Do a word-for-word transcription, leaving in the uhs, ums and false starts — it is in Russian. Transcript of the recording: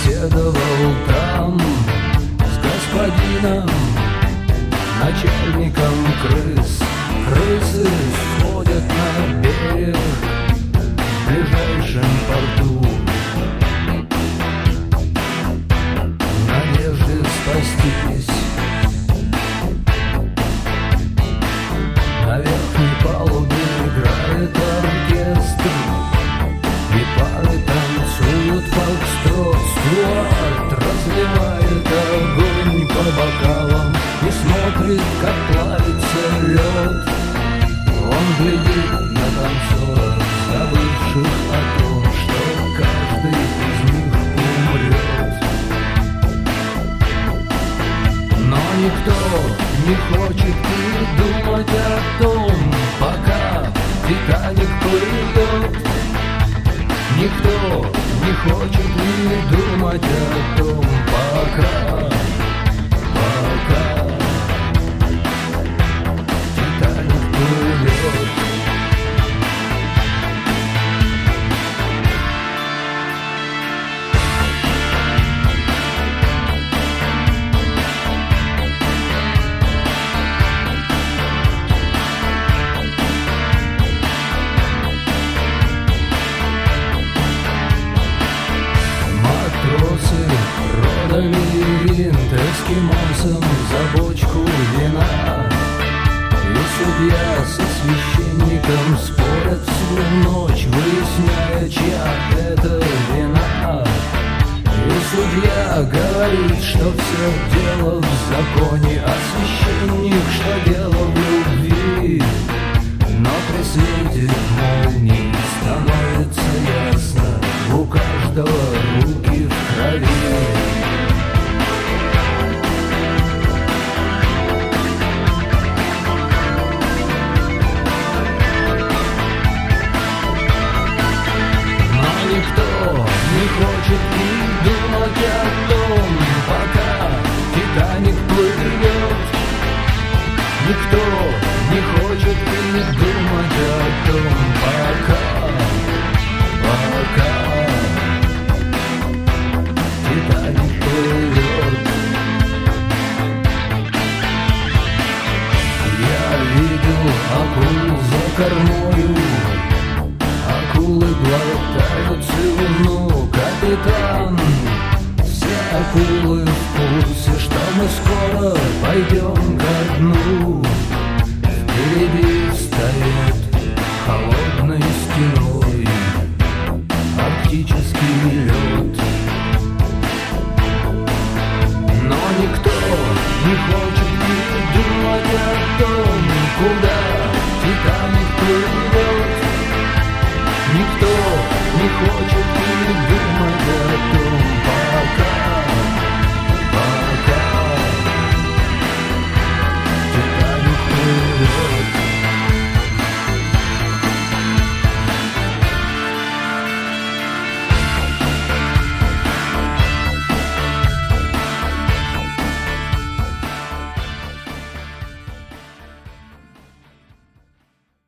беседовал там с господином, начальником крыс. Крысы сходят на берег в ближайшем порту в надежде спастись. На верхней палубе играет оркестр, и пары танцуют фокстрот. Стюарт разливает огонь по бокалам и смотрит, как плавится лед. Он глядит на танцоров, забывших о том, что каждый из них умрет. Но никто не хочет и думать о том, пока Титаник плывет. Никто не хочет и думать о том, пока, пока Титаник плывет. Лабиринт эскимосом за бочку вина, и судья со священником спорят всю ночь, выясняя, чья это вина. И судья говорит, что все дело в законе, а священник, что дело в любви. Но при свете молнии становится ясно, у каждого руки в крови. Не хочет и думать о том, пока Титаник плывет. Никто не хочет и думать о том, пока, пока Титаник плывет. Я видел акул за кормою, акулы глотают слюну. Капитан, все акулы в курсе, что мы скоро пойдем ко дну. Впереди стоит холодной стеной арктический лед.